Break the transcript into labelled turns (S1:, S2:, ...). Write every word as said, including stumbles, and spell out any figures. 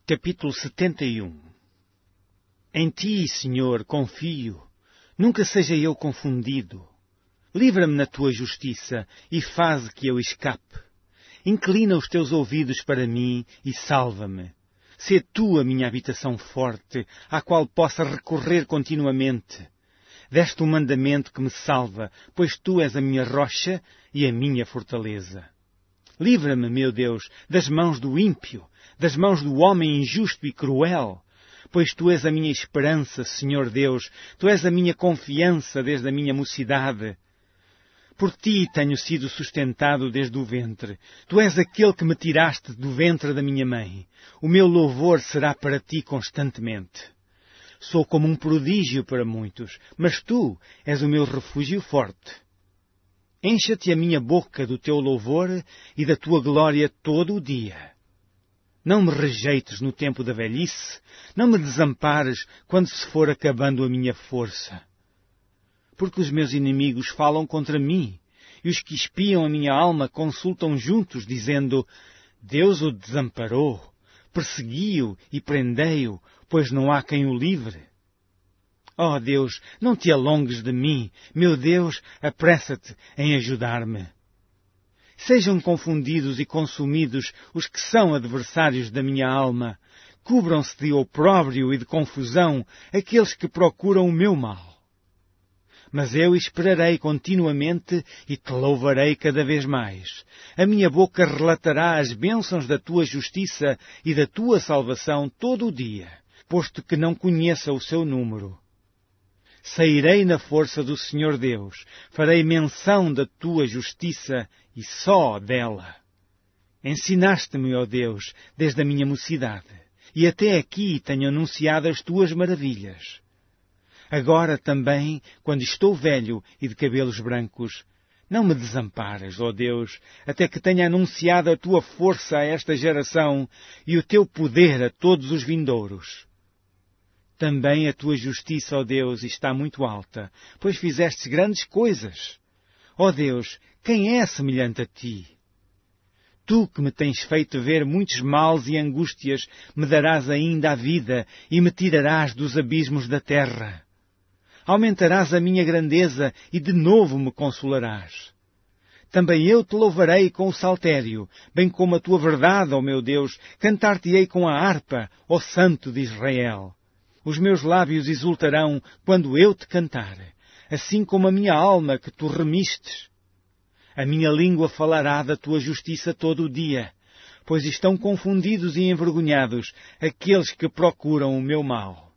S1: Capítulo setenta e um. Em ti, Senhor, confio, nunca seja eu confundido. Livra-me na tua justiça e faze que eu escape. Inclina os teus ouvidos para mim e salva-me. Sê tu a minha habitação forte, à qual possa recorrer continuamente. Deste um mandamento que me salva, pois tu és a minha rocha e a minha fortaleza. Livra-me, meu Deus, das mãos do ímpio, das mãos do homem injusto e cruel, pois tu és a minha esperança, Senhor Deus, tu és a minha confiança desde a minha mocidade. Por ti tenho sido sustentado desde o ventre. Tu és aquele que me tiraste do ventre da minha mãe. O meu louvor será para ti constantemente. Sou como um prodígio para muitos, mas tu és o meu refúgio forte. Encha-te a minha boca do teu louvor e da tua glória todo o dia. Não me rejeites no tempo da velhice, não me desampares quando se for acabando a minha força. Porque os meus inimigos falam contra mim, e os que espiam a minha alma consultam juntos, dizendo: Deus o desamparou, persegui-o e prendei-o, pois não há quem o livre. Ó Deus, não te alongues de mim, meu Deus, apressa-te em ajudar-me. Sejam confundidos e consumidos os que são adversários da minha alma. Cubram-se de opróbrio e de confusão aqueles que procuram o meu mal. Mas eu esperarei continuamente e te louvarei cada vez mais. A minha boca relatará as bênçãos da tua justiça e da tua salvação todo o dia, posto que não conheça o seu número. Sairei na força do Senhor Deus, farei menção da tua justiça e só dela. Ensinaste-me, ó Deus, desde a minha mocidade, e até aqui tenho anunciado as tuas maravilhas. Agora também, quando estou velho e de cabelos brancos, não me desampares, ó Deus, até que tenha anunciado a tua força a esta geração e o teu poder a todos os vindouros. Também a tua justiça, ó Deus, está muito alta, pois fizestes grandes coisas. Ó Deus, quem é semelhante a ti? Tu que me tens feito ver muitos males e angústias, me darás ainda a vida e me tirarás dos abismos da terra. Aumentarás a minha grandeza e de novo me consolarás. Também eu te louvarei com o saltério, bem como a tua verdade, ó meu Deus, cantar-te-ei com a harpa, ó Santo de Israel. Os meus lábios exultarão quando eu te cantar, assim como a minha alma que tu remistes. A minha língua falará da tua justiça todo o dia, pois estão confundidos e envergonhados aqueles que procuram o meu mal.